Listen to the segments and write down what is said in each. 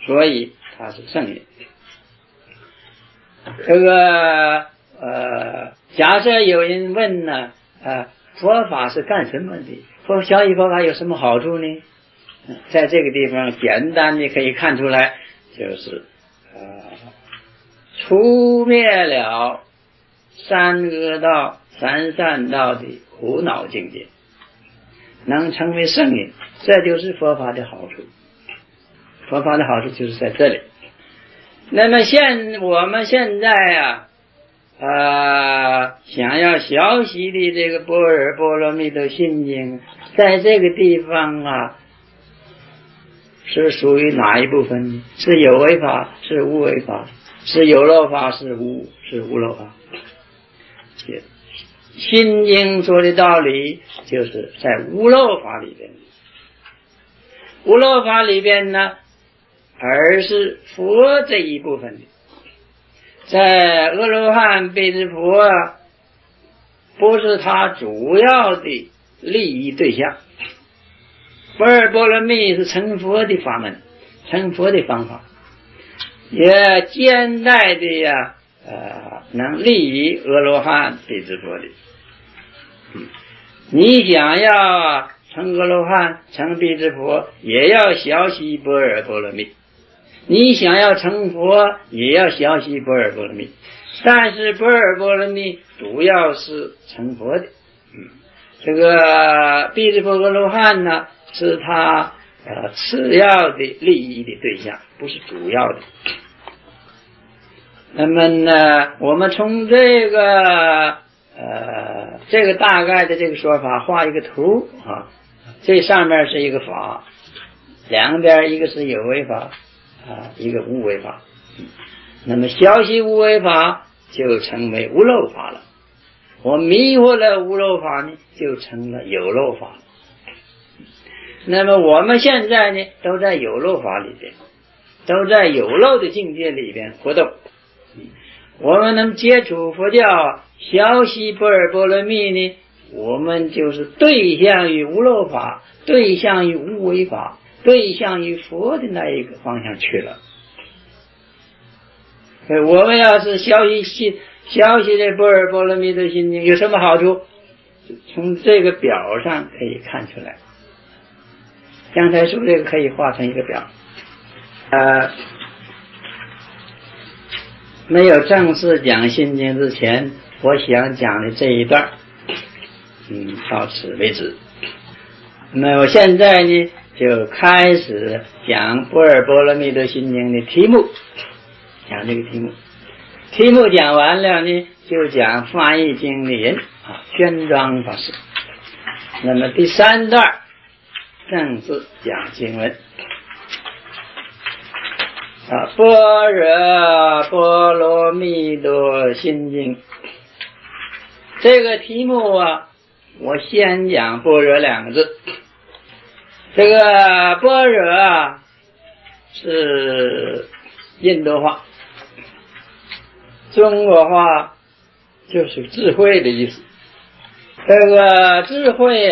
所以他是圣人。这个假设有人问呢，佛法是干什么的？小乘佛法有什么好处呢？在这个地方简单的可以看出来，就是除灭了三恶道、三善道的苦恼境界，能成为圣人，这就是佛法的好处。佛法的好处就是在这里。那么我们现在想要学习的这个般若波罗蜜多心经，在这个地方是属于哪一部分呢？是有为法，是无为法，是有漏法，是无漏法。心经说的道理就是在无漏法里边，无漏法里边呢，而是佛这一部分的。在阿罗汉辟支佛不是他主要的利益对象，般若波罗蜜是成佛的法门，成佛的方法，也兼带的能利于阿罗汉辟支佛的。你想要成阿罗汉成辟支佛，也要学习般若波罗蜜，你想要成佛也要学习般若波罗蜜，但是般若波罗蜜主要是成佛的。这个辟支佛阿罗汉呢，是他次要的利益的对象，不是主要的。那么呢，我们从这个大概的这个说法画一个图这上面是一个法，两边一个是有为法一个无为法。那么学习无为法就成为无漏法了，我迷惑了无漏法呢，就成了有漏法了。那么我们现在呢，都在有漏法里边，都在有漏的境界里边活动。我们能接触佛教，学习般若波罗蜜呢，我们就是对向于无漏法，对向于无为法，对向于佛的那一个方向去了。我们要是学习这般若波罗蜜多心经有什么好处？从这个表上可以看出来。刚才说这个可以画成一个表。没有正式讲心经之前，我想讲的这一段到此为止。那么我现在呢，就开始讲般若波罗蜜多心经的题目，讲这个题目。题目讲完了呢，就讲翻译经的人宣庄法师。那么第三段正式讲经文。般若波罗蜜多心经这个题目我先讲般若两个字。这个般若是印度话，中国话就是智慧的意思。这个智慧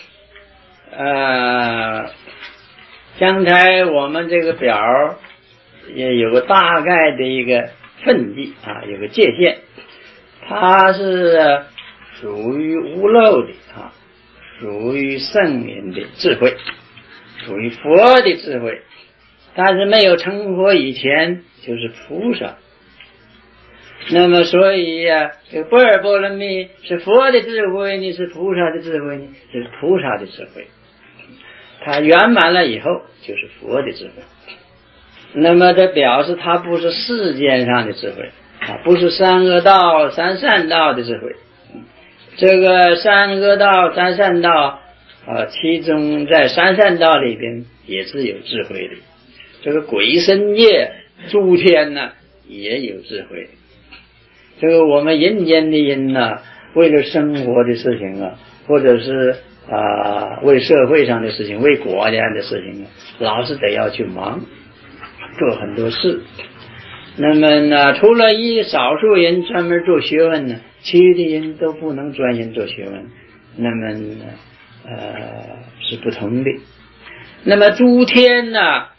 刚才我们这个表也有个大概的一个分际有个界限，它是属于无漏的属于圣人的智慧，属于佛的智慧，但是没有成佛以前就是菩萨。那么所以这个般若波罗蜜是佛的智慧呢，是菩萨的智慧呢？是菩萨的智慧，它圆满了以后就是佛的智慧。那么这表示它不是世间上的智慧不是三恶道三善道的智慧。这个三恶道三善道其中在三善道里边也是有智慧的。这个鬼神界诸天呢也有智慧。这个我们人间的人为了生活的事情或者是为社会上的事情，为国家的事情老是得要去忙，做很多事。那么呢，除了少数人专门做学问呢，其余的人都不能专心做学问。那么是不同的。那么诸天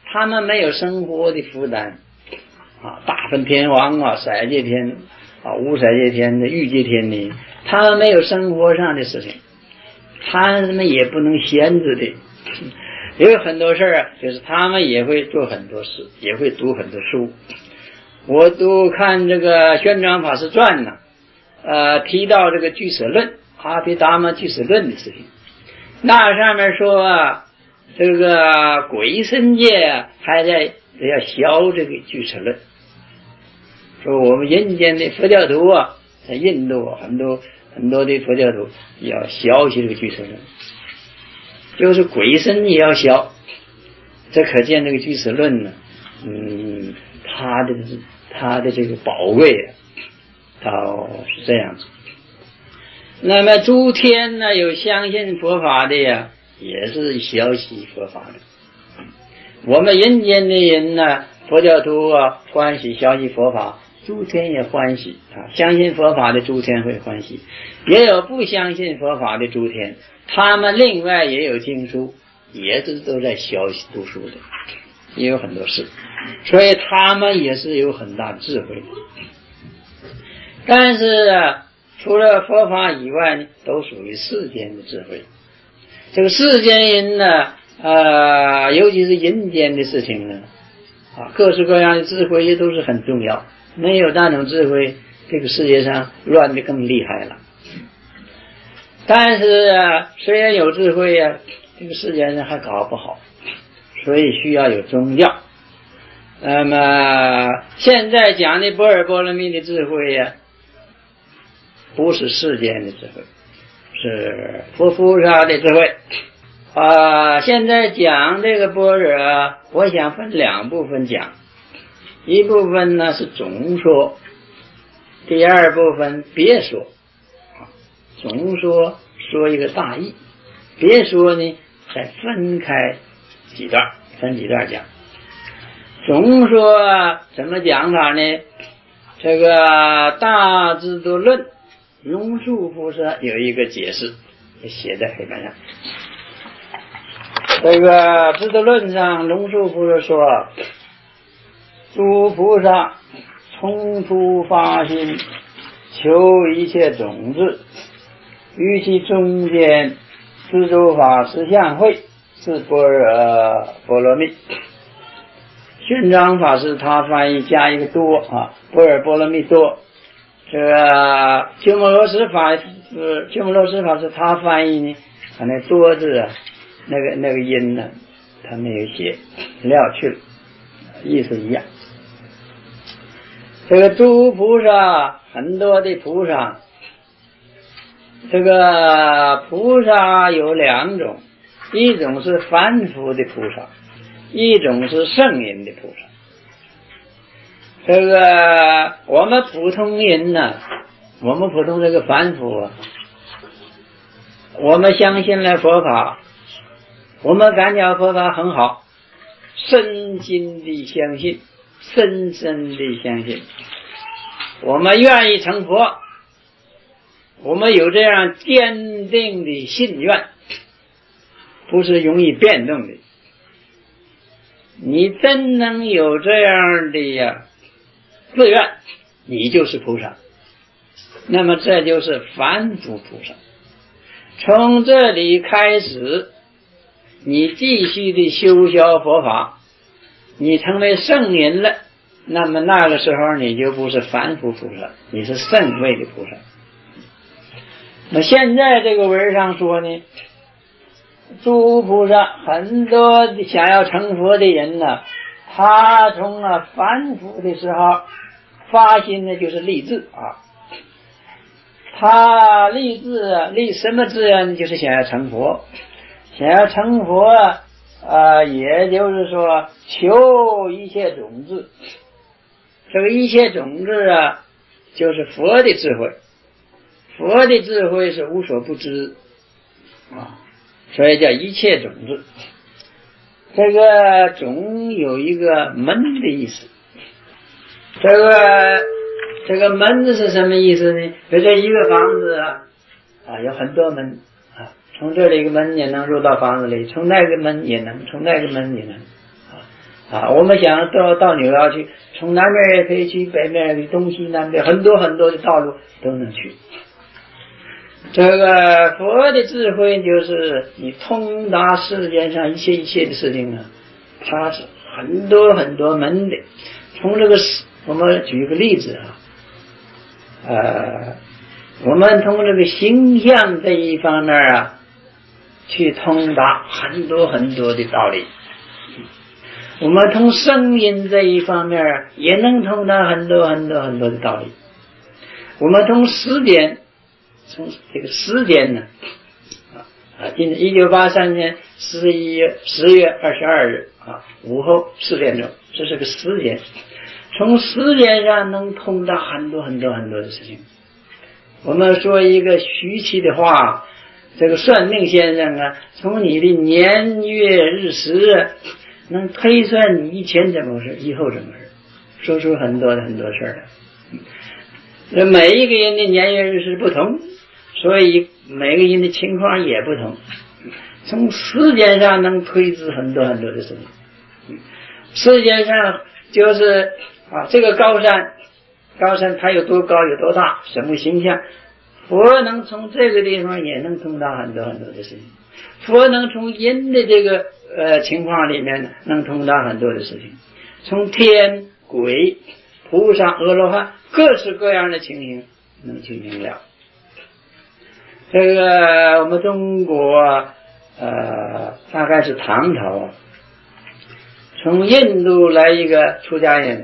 他们没有生活的负担啊，大分天王啊，色界天啊，无色界天的欲界天呢，他们没有生活上的事情，他们也不能闲着的，有很多事啊，就是他们也会做很多事，也会读很多书。我都看这个玄奘法师传呢，提到这个俱舍论，阿毗达摩俱舍论的事情，那上面说啊，这个鬼神界啊，还在要消这个俱舍论。说我们人间的佛教徒啊，在印度很多的佛教徒要消去这个俱舍论，就是鬼神也要消。这可见这个俱舍论呢，它的这个宝贵啊，倒是这样子。那么诸天呢，有相信佛法的呀，也是消息佛法的。我们人间的人呢，佛教徒啊，欢喜消息佛法，诸天也欢喜啊。相信佛法的诸天会欢喜，也有不相信佛法的诸天，他们另外也有经书，也是都在消息读书的，也有很多事，所以他们也是有很大的智慧的。但是啊，除了佛法以外呢，都属于世间的智慧。这个世间人呢，尤其是人间的事情呢，各式各样的智慧也都是很重要。没有那种智慧，这个世界上乱得更厉害了。但是啊，虽然有智慧啊，这个世界上还搞不好，所以需要有宗教。那么现在讲的般若波罗蜜的智慧呀，不是世间的智慧，是佛菩萨的智慧。现在讲这个般若，我想分两部分讲，一部分呢是总说，第二部分别说。总说一个大意，别说呢再分开分几段讲。总说怎么讲法呢？这个大智度论，龙树菩萨有一个解释，写在黑板上。这个智度论上，龙树菩萨说，诸菩萨从初发心，求一切种子，于其中间自诸法实相会，是般若波罗蜜。玄奘法师他翻译加一个多啊，般若波罗蜜多。这个鸠摩罗什法师他翻译呢，那多字啊，那个音呢，他没有写，撂去了，意思一样。这个诸菩萨，很多的菩萨，这个菩萨有两种，一种是凡夫的菩萨，一种是圣人的菩萨。这个我们普通人呢，我们普通这个凡夫啊，我们相信了佛法，我们感觉佛法很好，深心的相信，深深的相信，我们愿意成佛，我们有这样坚定的信愿，不是容易变动的。你真能有这样的自愿，你就是菩萨。那么这就是凡夫菩萨。从这里开始，你继续的修销佛法，你成为圣人了，那么那个时候你就不是凡夫菩萨，你是圣位的菩萨。那现在这个文上说呢，诸菩萨很多想要成佛的人呢，他从凡夫的时候发心呢，就是立志啊。他立志立什么志呢？就是想要成佛。想要成佛也就是说求一切种子。这个一切种子就是佛的智慧。佛的智慧是无所不知所以叫一切种子。这个种有一个门的意思。这个门是什么意思呢？比如说一个房子有很多门从这里一个门也能入到房子里，从那个门也能，从那个门也能我们想到纽约去，从南边也可以去，北边也可以，东西南北很多很多的道路都能去。这个佛的智慧就是你通达世间上一切的事情呢，它是很多很多门的。从这个我们举个例子我们从这个形象这一方面去通达很多很多的道理。我们从声音这一方面也能通达很多很多很多的道理。我们从时间，从这个时间呢今1983年10月22日午后4点钟，这是个时间。从时间上能通达很多很多很多的事情。我们说一个虚气的话，这个算命先生从你的年月日时能推算你以前怎么回事，以后怎么回事，说出很多很多事来。每一个人的年月日时不同，所以每个人的情况也不同。从时间上能推知很多很多的事情。时间上就是这个高山它有多高有多大，什么形象，佛能从这个地方也能通达很多很多的事情。佛能从人的这个情况里面能通达很多的事情，从天鬼菩萨阿罗汉各式各样的情形能去明了。这个我们中国大概是唐朝从印度来一个出家人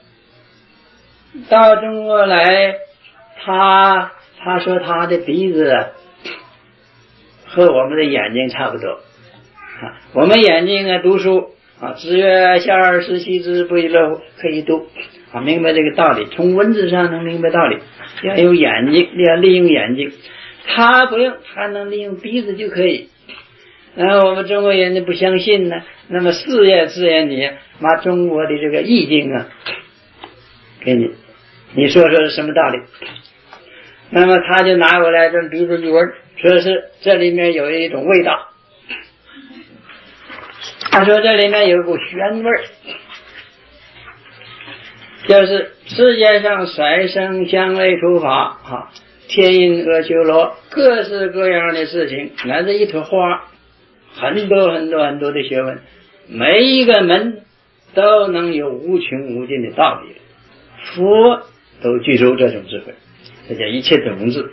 到中国来，他说他的鼻子和我们的眼睛差不多我们眼睛读书知月下二十七支不亦乐乎可以读明白这个道理，从文字上能明白道理，要有眼睛，要利用眼睛。他不用，他能利用鼻子就可以。然后我们中国人不相信呢，那么试验你把中国的这个易经给你说是什么道理。那么他就拿过来跟鼻子一闻，说是这里面有一种味道，他说这里面有一股玄味，就是世界上色声香味触法天音阿修罗各式各样的事情，来自一朵花，很多很多很多的学问，每一个门都能有无穷无尽的道理。佛都具足这种智慧，这叫一切种子。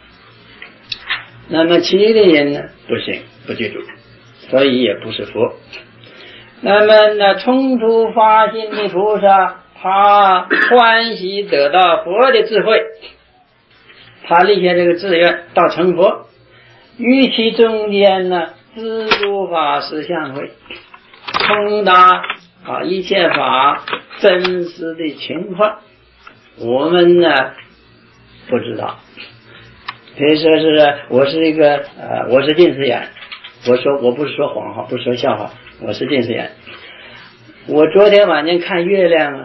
那么其余的人呢不行，不具足，所以也不是佛。那么冲突发心的菩萨，他欢喜得到佛的智慧，他立下这个志愿到成佛，于其中间知诸法实相会，通达一切法真实的情况，我们不知道。比如说是我是近视眼，我不是说谎话，不是说笑话，我是近视眼。我昨天晚上看月亮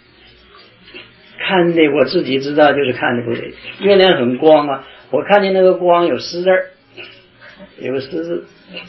看的我自己知道就是看的不对，月亮很光我看见那个光有十字，有个十字。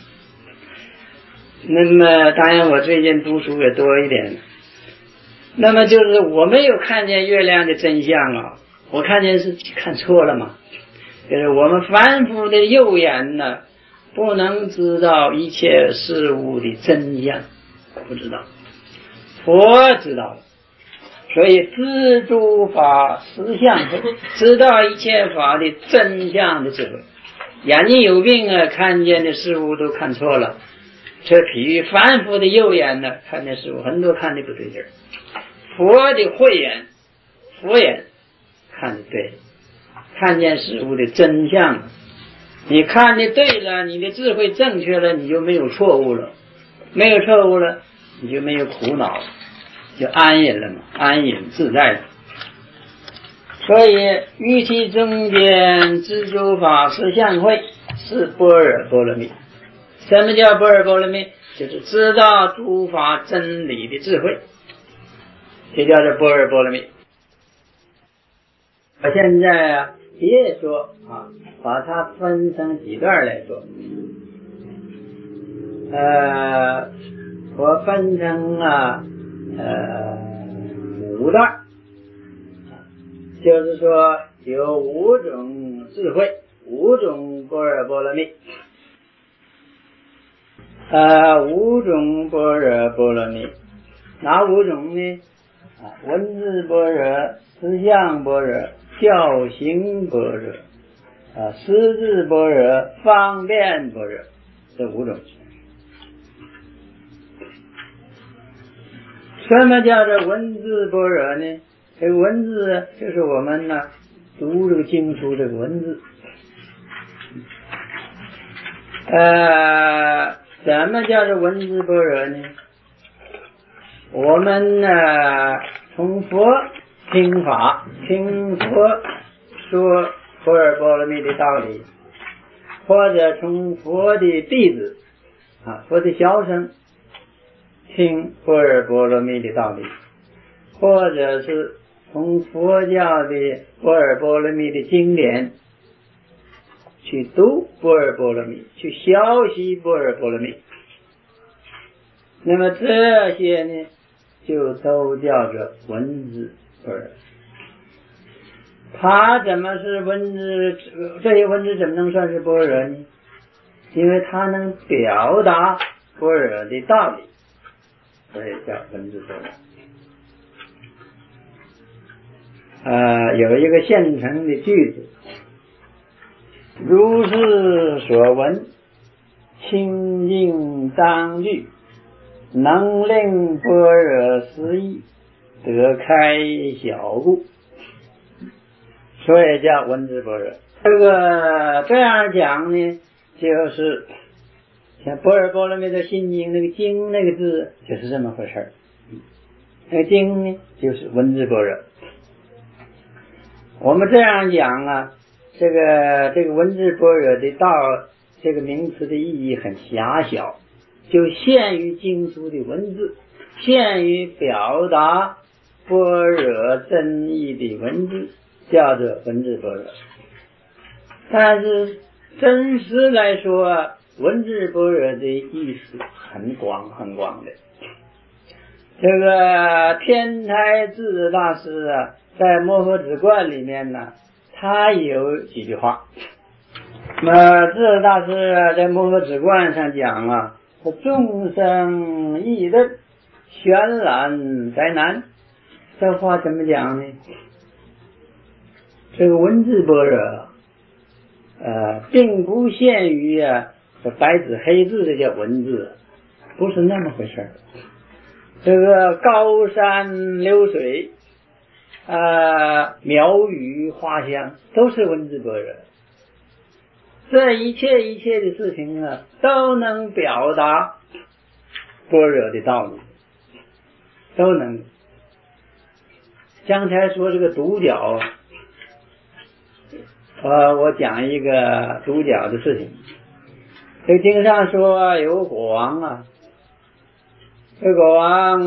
那么当然我最近读书也多一点，那么就是我没有看见月亮的真相我看见是看错了嘛。就是我们凡夫的右眼不能知道一切事物的真相，不知道，佛知道了，所以知诸法实相会，知道一切法的真相的智慧。眼睛有病看见的事物都看错了，这比喻凡夫的右眼看见事物很多看的不对劲儿，佛的慧眼，佛眼看的对，看见事物的真相，你看的对了，你的智慧正确了，你就没有错误了，没有错误了，你就没有苦恼了，就安隐了嘛，安隐自在了。所以于其中间知诸法实相会，是般若波罗蜜。什么叫般若波罗蜜？就是知道诸法真理的智慧，这叫做般若波罗蜜。我现在别说把它分成几段来说。 我分成五段，就是说有五种智慧，五种般若波罗蜜，五种般若波罗蜜，哪五种呢？文字般若、思想般若、教行般若、识字般若、方便般若，这五种。什么叫做文字般若呢？这个文字就是我们读这个经书这个文字。什么叫做文字般若呢？我们从佛听法，听佛说般若波罗蜜的道理，或者从佛的弟子佛的小乘听般若波罗蜜的道理，或者是从佛教的般若波罗蜜的经典去读般若波罗蜜，去学习般若波罗蜜。那么这些呢，就都叫做文字般若。它怎么是文字？这些文字怎么能算是般若呢？因为它能表达般若的道理，所以叫文字般若。有一个现成的句子：如是所闻，清净当具，能令般若思义得开晓故，所以叫文字般若。这样讲呢，就是像般若波罗蜜的心经那个经那个字就是这么回事。那个经呢，就是文字般若。我们这样讲这个文字般若的道，这个名词的意义很狭小，就限于经书的文字，限于表达般若真义的文字，叫做文字般若。但是真实来说文字般若的意思很广很广的。这个天台智大师在《摩诃止观》里面他有几句话。那么智大师在《摩诃止观》上讲说众生议论，玄览灾难。这话怎么讲呢？这个文字般若并不限于这白纸黑字的叫文字，不是那么回事。这个高山流水苗语花香都是文字般若。这一切的事情都能表达般若的道理，都能。刚才说这个独角我讲一个独角的事情。这个经上说有国王这国王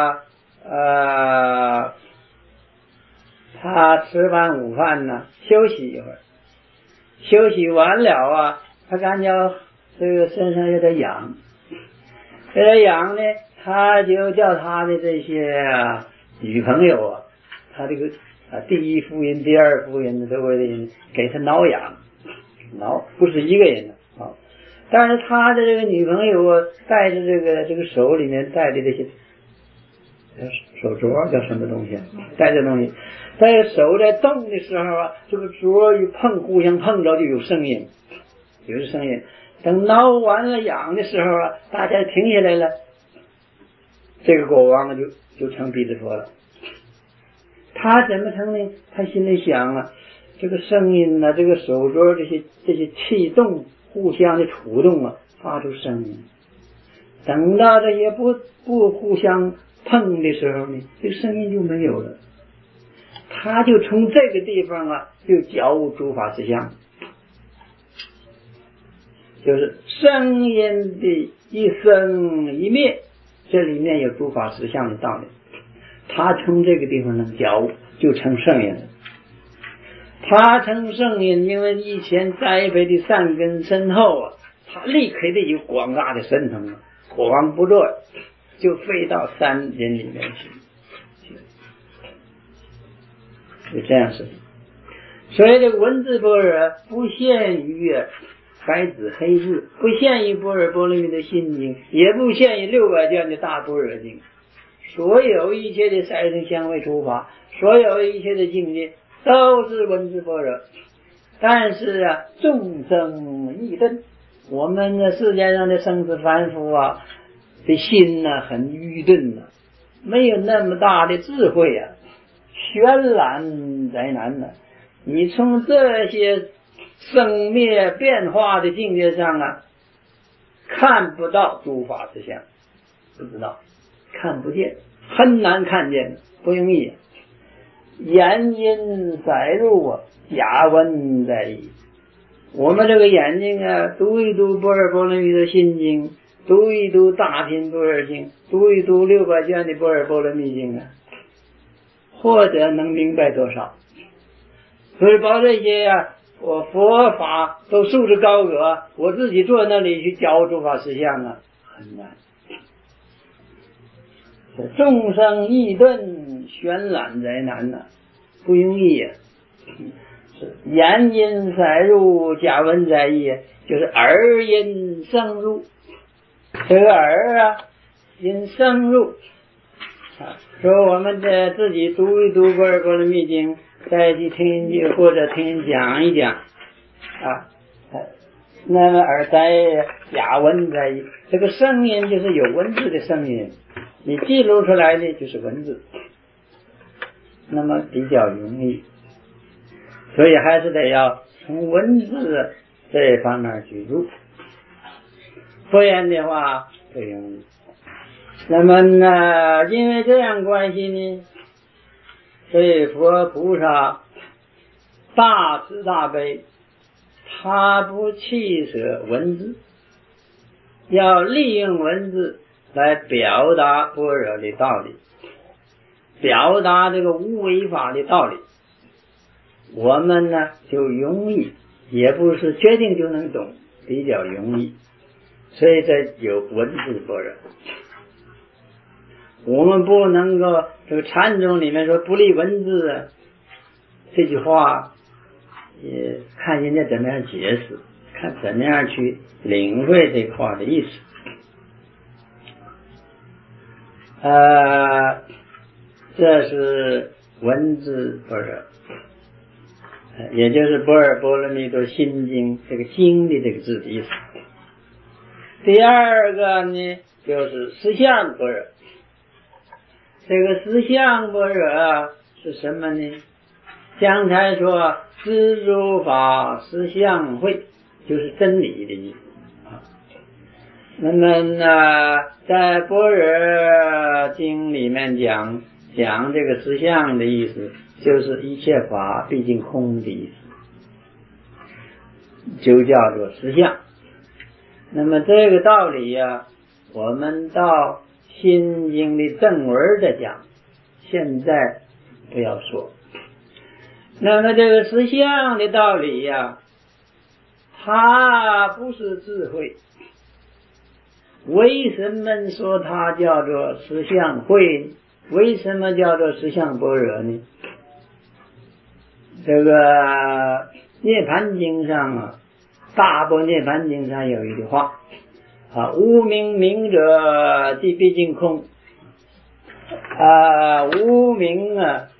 他吃完午饭休息一会儿，休息完了他感觉这个身上有点痒，有点痒呢，他就叫他的这些女朋友他这个第一夫人第二夫人周围的人给他挠痒，挠不是一个人但是他的这个女朋友带着这个手里面带的这些手镯叫什么东西带着东西，在手在动的时候这个镯一碰，互相碰着就有声音，有声音。等挠完了痒的时候大家停下来了，这个国王就成彼得佛了。他怎么成呢？他心里想这个声音这个手镯这些气动互相的触动发出声音。等到这些不互相碰的时候呢，这个声音就没有了。他就从这个地方就觉悟诸法实相，就是声音的一生一灭，这里面有诸法实相的道理。他从这个地方能觉悟，就成圣人了。他成圣人，因为以前栽培的善根深厚他立刻的有广大的神通国王不做就飞到山林里面去，就这样事情。所以这个文字般若不限于白纸黑字，不限于般若波罗蜜的心经，也不限于600卷的大般若经。所有一切的色声香味触法，所有一切的境界都是文字般若。但是众生异顿，我们的世界上的生死凡夫的心很愚钝没有那么大的智慧渲染灾难你从这些生灭变化的境界上看不到诸法实相，不知道，看不见，很难看见，不容易。眼因载入假闻在意。我们这个眼睛读一读般若波罗蜜的心经，读一读大品般若经，读一读600卷的般若波罗蜜经或者能明白多少。所以把这些我佛法都束之高阁，我自己坐那里去教诸法实相很难。众生异顿，渲染灾难不容易言因载入，假闻在意，就是耳因生入。这个耳因生入说我们自己读一读般若波罗蜜经，再去听或者听人讲一讲那么耳在假闻在意，这个声音就是有文字的声音，你记录出来的就是文字，那么比较容易。所以还是得要从文字这方面去入，不然的话不容易。那么因为这样关系呢，所以佛菩萨大慈大悲，他不弃舍文字，要利用文字来表达般若的道理，表达这个无为法的道理。我们就容易，也不是决定就能懂，比较容易。所以这有文字般若。我们不能够这个禅宗里面说不立文字这句话，也看人家怎么样解释，看怎么样去领会这个话的意思。这是文字般若，也就是般若波罗蜜多心经这个经的这个字的意思。第二个呢，就是实相般若。这个实相般若是什么呢？刚才说知诸法实相会，就是真理的意思那么在般若经里面讲这个实相的意思，就是一切法毕竟空的意思，就叫做实相。那么这个道理我们到心经的正文的讲，现在不要说。那么这个实相的道理它不是智慧。为什么说它叫做实相会？为什么叫做实相般若呢？这个涅盘经上大般涅盘经上有一句话无明明者即毕竟空无明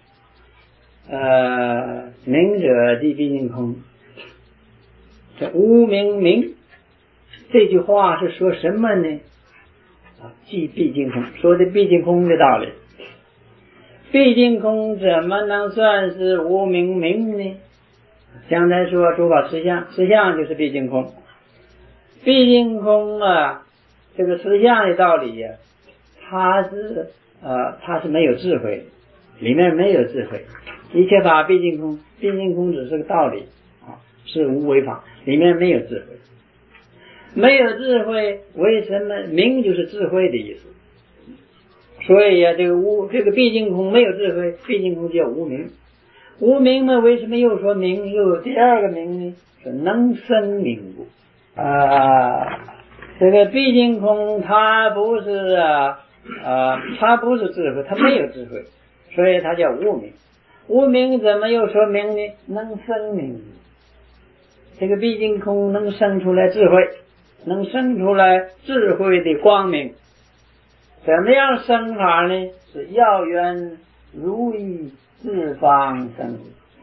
明者即毕竟空。这无明明这句话是说什么呢？即毕竟空，说的毕竟空的道理。毕竟空怎么能算是无明明呢？刚才说诸法实相，实相就是毕竟空。毕竟空这个实相的道理它是没有智慧，里面没有智慧。一切法毕竟空，毕竟空只是个道理是无为法，里面没有智慧。没有智慧，为什么明就是智慧的意思？所以这个毕竟空没有智慧，毕竟空叫无明。无明为什么又说明，又有第二个明呢？是能生明故。这个毕竟空它不是它不是智慧，它没有智慧，所以它叫无明。无明怎么又说明呢？能生明，这个毕竟空能生出来智慧，能生出来智慧的光明。怎么样生法呢？是要缘如意四方生。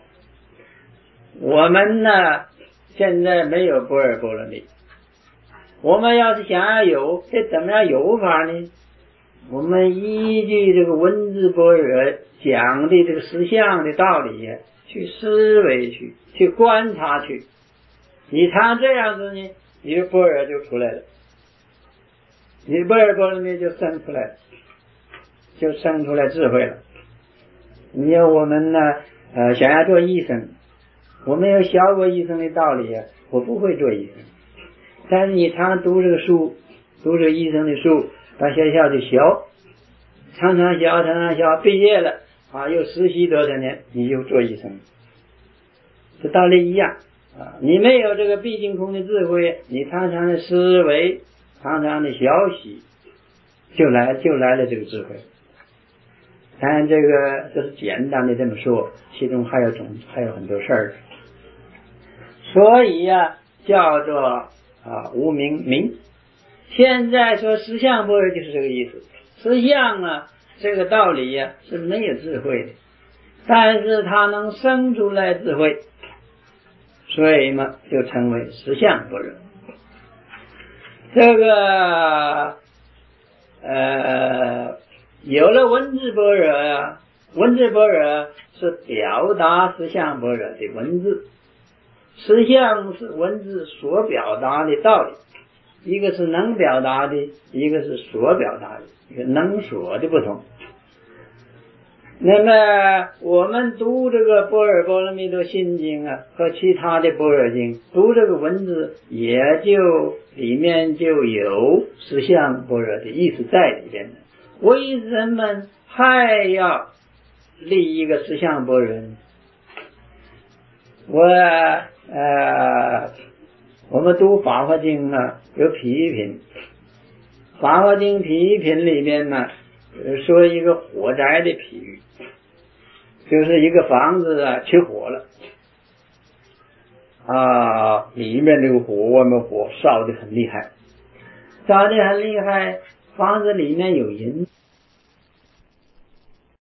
我们呢现在没有般若波罗蜜，我们要是想要有，这怎么样有法呢？我们依据这个文字般若讲的这个实相的道理去思维去观察去，你常这样子呢，你的般若就出来了，你的般若波罗蜜就生出来了，就生出来智慧了。你要我们呢想要做医生，我没有学过医生的道理我不会做医生。但是你常读这个书，读这个医生的书，到学校去学，常常学，毕业了又实习多少年，你就做医生。这道理一样你没有这个毕竟空的智慧，你常常的思维，常常的学习，就来了这个智慧。当然这是简单的这么说，其中还有很多事儿。所以叫做无明明。现在说实相般若就是这个意思。实相这个道理是没有智慧的，但是它能生出来智慧，所以嘛就称为实相般若。这个有了文字般若文字般若是表达实相般若的文字，实相是文字所表达的道理，一个是能表达的，一个是所表达的，一个能所的不同。那么我们读这个般若波罗蜜多心经和其他的般若经，读这个文字也就里面就有实相般若的意思在里边的。为什么还要立一个实相般若呢？我们读法华经有批评，法华经批评里面说一个火灾的比喻，就是一个房子起火了里面这个火烧得很厉害，房子里面有人，